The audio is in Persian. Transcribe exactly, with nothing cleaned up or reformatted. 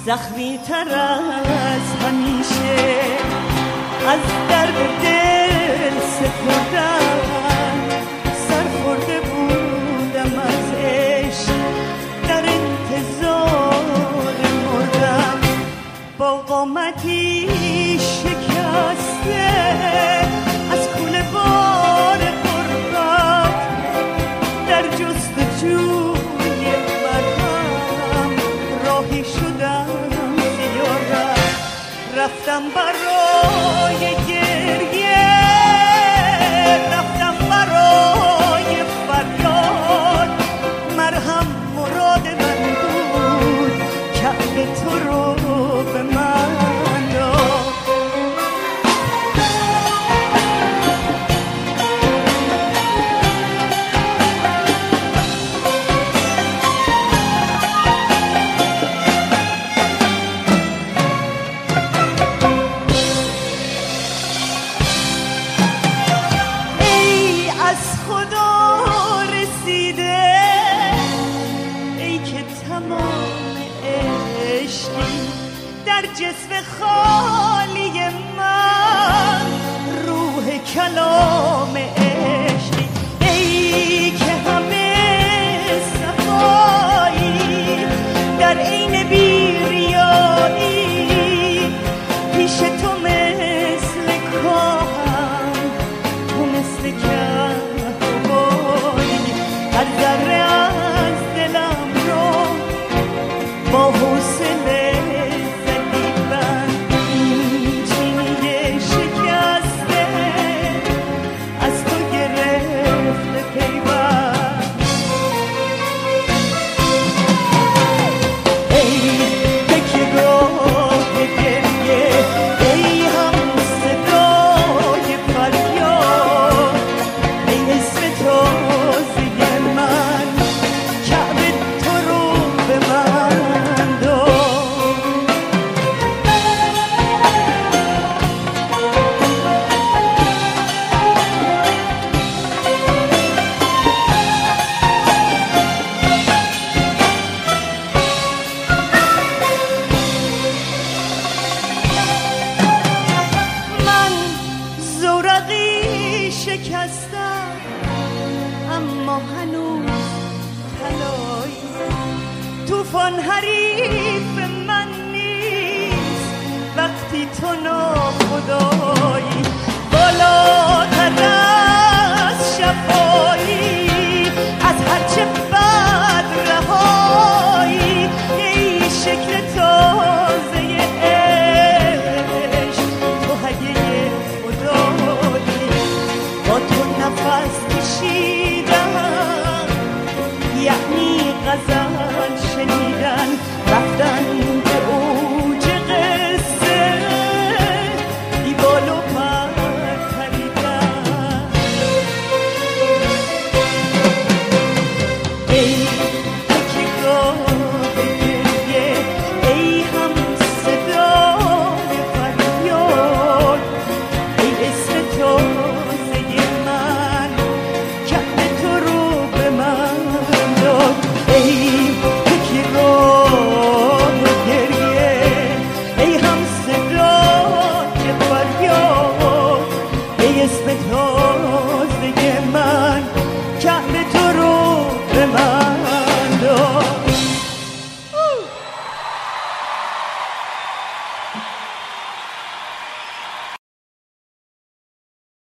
زخمی تر از همیشه از درد دل سپردم سرخورده بودم از عشق در انتظار مردم با قامتی شکسته از کوله بار غربت در جستجوی مرهم راهی شدم زیارت رفتم برای گریه رفتم برای فریاد مرهم مراد من بود کعب تو رو به من داد جسم خالی من روح کلام